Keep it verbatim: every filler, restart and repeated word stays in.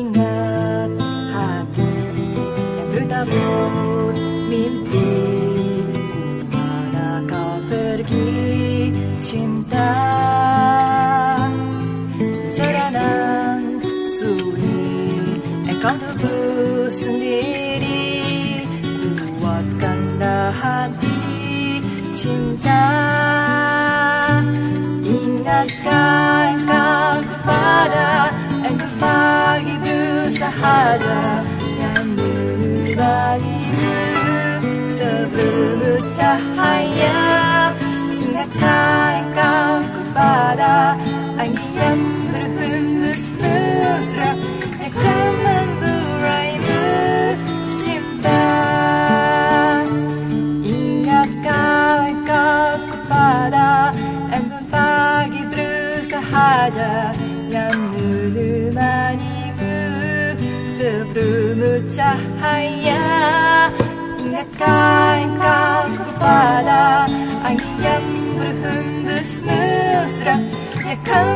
ingat hati yang bertabur mimpi. Kemana kau pergi cinta? Jalanan sunyi engkau tebus sendiri. Kuatkanlah hati cinta. Ingatkah engkau kepada engkau pagi bersahaja yang menemanimu sebelum cahaya. Ingatkah engkau kepada angin yang berhembus mesra yang akan memburaimu cinta. Ingatkah engkau kepada embun pagi bersahaja yang menemanimu sebelum cahaya. Ingatkah engkau kepada angin yang berhembus mesra yang akan